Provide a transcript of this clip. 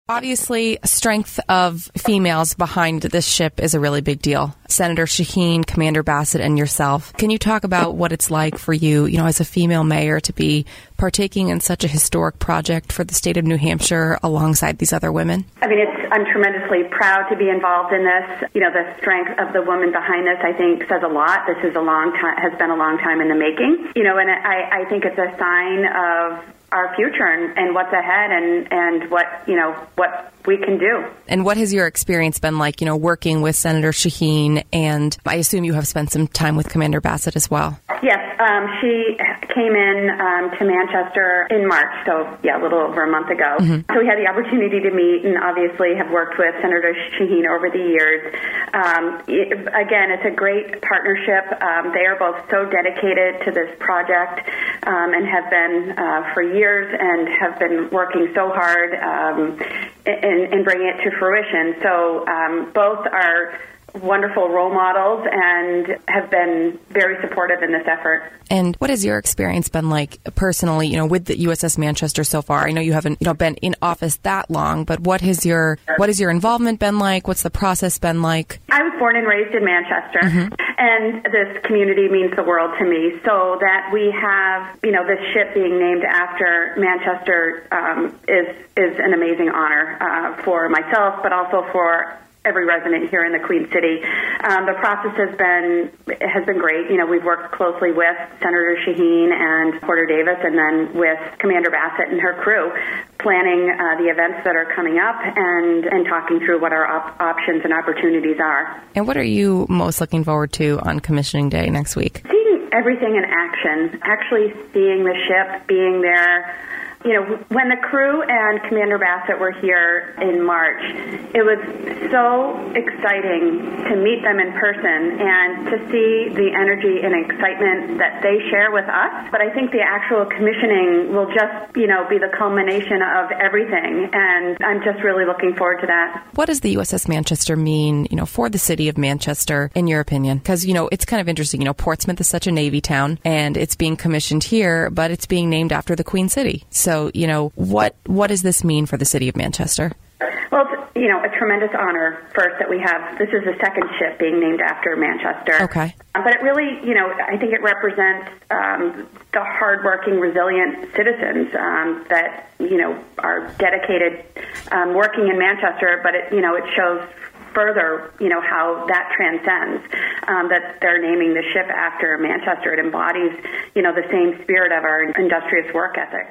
Obviously, strength of females behind this ship is a really big deal. Senator Shaheen, Commander Bassett, and yourself. Can you talk about what it's like for you, as a female mayor to be partaking in such a historic project for the state of New Hampshire alongside these other women? I'm tremendously proud to be involved in this. The strength of the woman behind this, I think, says a lot. This is has been a long time in the making. And I think it's a sign of our future and what's ahead and what we can do. And what has your experience been like, working with Senator Shaheen? And I assume you have spent some time with Commander Bassett as well. Yes, she came in to Manchester in March, so a little over a month ago. Mm-hmm. So we had the opportunity to meet and obviously have worked with Senator Shaheen over the years. Again, it's a great partnership. They are both so dedicated to this project and have been for years and have been working so hard in bringing it to fruition. So both are wonderful role models and have been very supportive in this effort. And what has your experience been like personally, with the USS Manchester so far? I know you haven't, been in office that long, but what has your involvement been like? What's the process been like? I was born and raised in Manchester, mm-hmm. and this community means the world to me. So that we have, this ship being named after Manchester is an amazing honor for myself, but also for every resident here in the Queen City. The process has been great. We've worked closely with Senator Shaheen and Porter Davis, and then with Commander Bassett and her crew, planning the events that are coming up and talking through what our options and opportunities are. And what are you most looking forward to on Commissioning Day next week? Seeing everything in action, actually seeing the ship, being there. When the crew and Commander Bassett were here in March, it was so exciting to meet them in person and to see the energy and excitement that they share with us. But I think the actual commissioning will just, be the culmination of everything. And I'm just really looking forward to that. What does the USS Manchester mean, for the city of Manchester, in your opinion? Because, it's kind of interesting. Portsmouth is such a Navy town, and it's being commissioned here, but it's being named after the Queen City. So, what does this mean for the city of Manchester? Well, it's, a tremendous honor, first, that we have. This is the second ship being named after Manchester. Okay. But it really, I think it represents the hardworking, resilient citizens that, are dedicated working in Manchester, but it shows further, how that transcends, that they're naming the ship after Manchester. It embodies, the same spirit of our industrious work ethic.